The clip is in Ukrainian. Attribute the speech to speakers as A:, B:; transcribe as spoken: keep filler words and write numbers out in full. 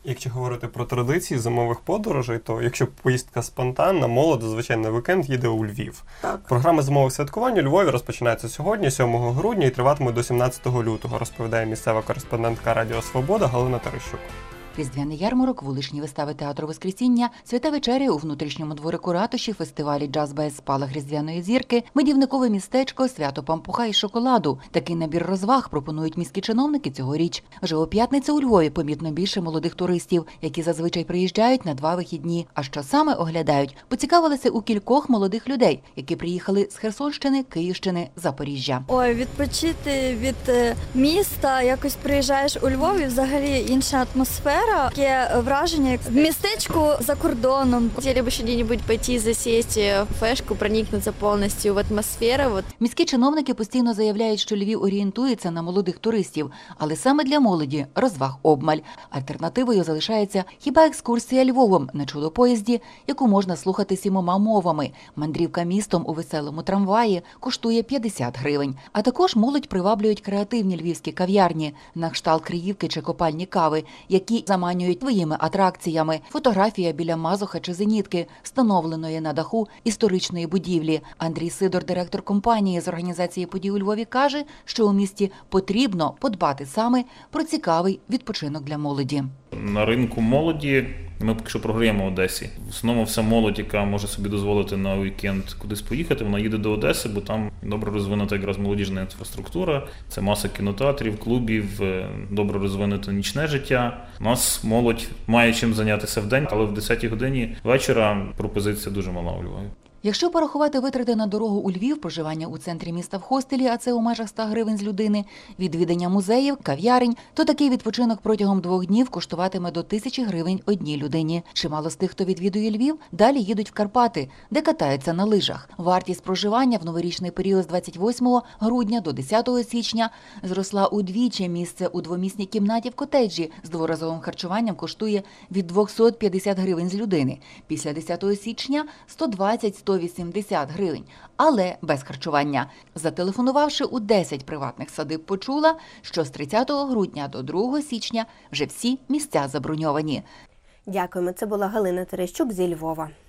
A: Якщо говорити про традиції зимових подорожей, то якщо поїздка спонтанна, молодь зазвичай на вікенд їде у Львів.
B: Так.
A: Програма зимових святкувань у Львові розпочинається сьогодні, сьомого грудня, і триватиме до сімнадцятого лютого, розповідає місцева кореспондентка Радіо Свобода Галина Терещук.
C: Різдвяний ярмарок, вуличні вистави театру Воскресіння, свята вечеря у внутрішньому дворику ратуші, фестивалі «Джаз без спалах різдвяної зірки», медівникове містечко, свято пампуха і шоколаду. Такий набір розваг пропонують міські чиновники цьогоріч. Вже у п'ятницю у Львові помітно більше молодих туристів, які зазвичай приїжджають на два вихідні. А що саме оглядають, поцікавилися у кількох молодих людей, які приїхали з Херсонщини, Київщини, Запоріжжя.
D: Ой, відпочити від міста, якось приїжджаєш у Львові, взагалі інша атмосфера. Таке враження, як в містечку за кордоном.
E: Хотіли б ще де-небудь пойти засісти в фешку, проникнутися повністю в атмосферу. Вот.
C: Міські чиновники постійно заявляють, що Львів орієнтується на молодих туристів, але саме для молоді розваг обмаль. Альтернативою залишається хіба екскурсія Львовом на чудо-поїзді, яку можна слухати сімома мовами. Мандрівка містом у веселому трамваї коштує п'ятдесят гривень. А також молодь приваблюють креативні львівські кав'ярні, на кшталт Криївки чи Копальні кави, які заманюють своїми атракціями. Фотографія біля Мазуха чи Зенітки, встановленої на даху історичної будівлі. Андрій Сидор, директор компанії з організації подій у Львові, каже, що у місті потрібно подбати саме про цікавий відпочинок для молоді.
F: На ринку молоді ми поки що програємо в Одесі. В основному вся молодь, яка може собі дозволити на вікенд кудись поїхати, вона їде до Одеси, бо там добре розвинута якраз молодіжна інфраструктура. Це маса кінотеатрів, клубів, добре розвинуте нічне життя. У нас молодь має чим зайнятися в день, але в десятій годині вечора пропозиція дуже мала у Львові.
C: Якщо порахувати витрати на дорогу у Львів, проживання у центрі міста в хостелі, а це у межах ста гривень з людини, відвідання музеїв, кав'ярень, то такий відпочинок протягом двох днів коштуватиме до тисячі гривень одній людині. Чимало з тих, хто відвідує Львів, далі їдуть в Карпати, де катаються на лижах. Вартість проживання в новорічний період з двадцять восьмого грудня до десятого січня зросла удвічі. Місце у двомісній кімнаті в котеджі з дворазовим харчуванням коштує від двохсот п'ятдесят гривень з людини. Після десятого січня – сто двадцять - сто вісімдесят гривень, але без харчування. Зателефонувавши у десять приватних садиб, почула, що з тридцятого грудня до другого січня вже всі місця заброньовані.
B: Дякуємо. Це була Галина Терещук зі Львова.